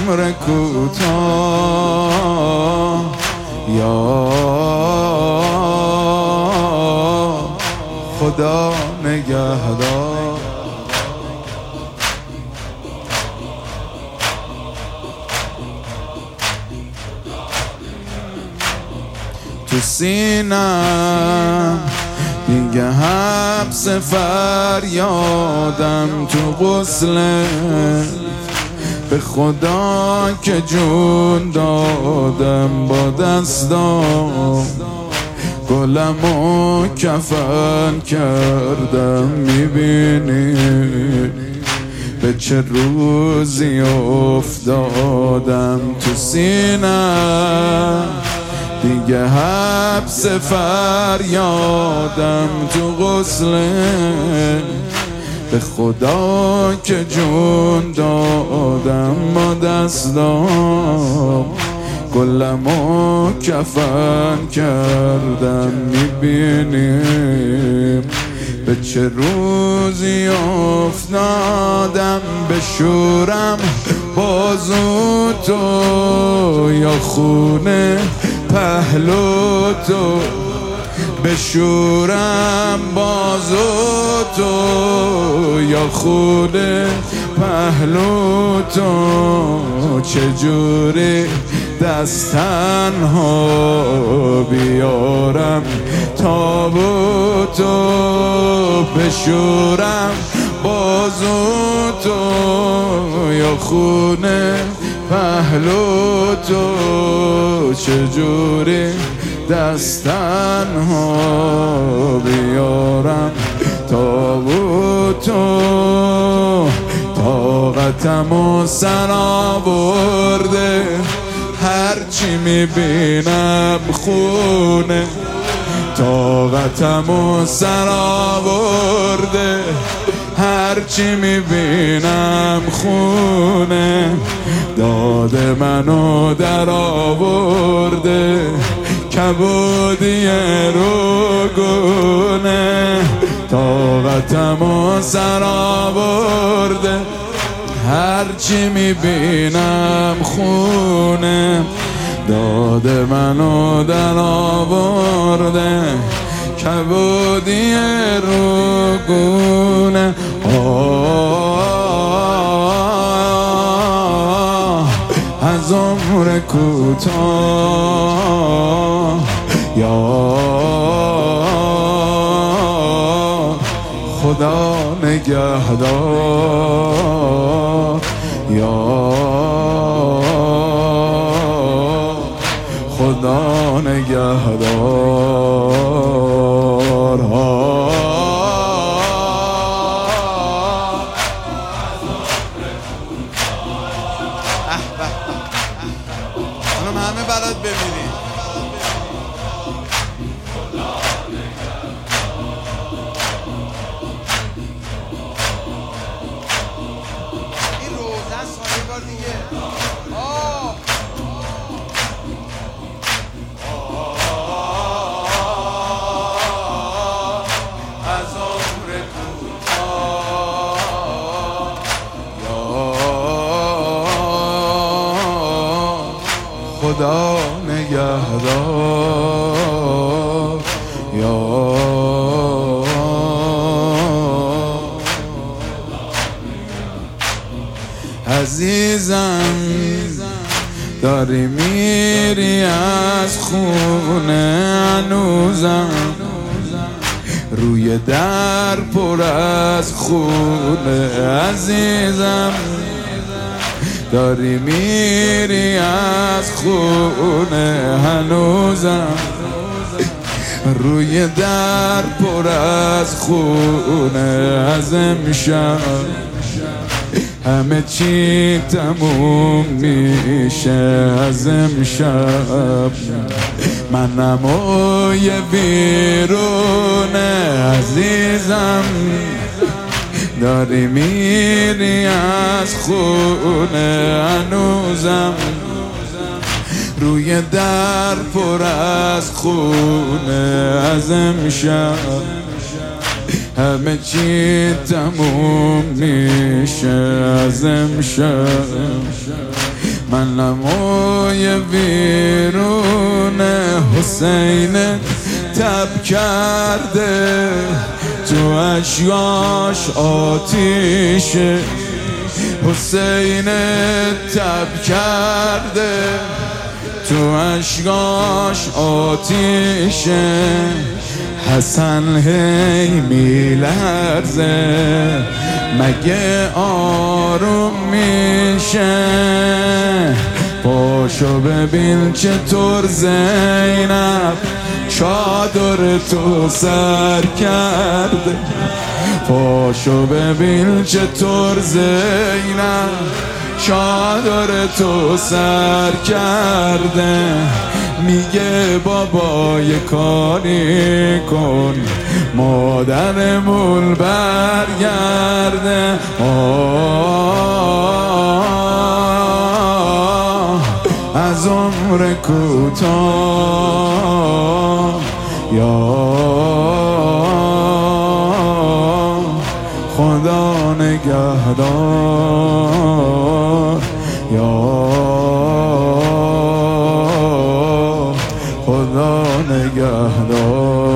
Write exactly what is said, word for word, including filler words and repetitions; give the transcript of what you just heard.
عمر کوتاه یا خدا نگهدار. تو سینم دیگه حبس فریادم، تو غسل به خدا که جون دادم با دستام، گلمو کفن کردم. میبینی به چه روزی افتادم؟ تو سینم دیگه حبس فریادم، تو غسل به خدا که جون دادم با دستام، گلمو کفن کردم. میبینیم به چه روزی افتادم، بشورم بازو تو یا خونه پهلو تو، بشورم بازو تو یا خونه پهلو تو. چجوری دست تنها بیارم تابوتو، بشورم بازو تو یا خونه پهلو تو. چجوری دست تنها بیارم تابوتو، طاقتم و سر آورده، هرچی میبینم خونه. طاقتم و سر آورده، هرچی میبینم خونه. داد منو در آورده، کبودی رو گونه. طاقتم و سر آورده، هرچی میبینم خونه. داد منو در آورده، کبودی رو گونه. آه از عمر کوتاه یا خدا نگهدار، یا خدا نگهدار. خانم همه بلد ببینید این روزن سایه بار دیگه. آه از عمر کوتاه یا خدا نگهدار، یا عزیزم داری میری از خونه، هنوزم روی در پر از خونه. عزیزم داری میری از خونه، هنوزم روی در پر از خونه. از امشب همه چی تموم میشه، از امشب منم و یه بیرونه. عزیزم داری میری از خونه، هنوزم روی در پر از خونه. از امشب همه چی تموم میشه، از امشب من نمای ویرون حسین تب کرده، تو اشیاش آتیشه، حسین تب کرده، تو اشیاش آتیشه. حسن هی میلرزه، مگه آروم میشه؟ پاشو ببین چطور زینب چادر تو سر کرده، پاشو ببین چطور زینب چادر تو سر کرده. میگه بابا یه کاری کن مادرمون برگرده. آه از عمر کوتاه یا خدا نگهدار، یا خدا نگهدار.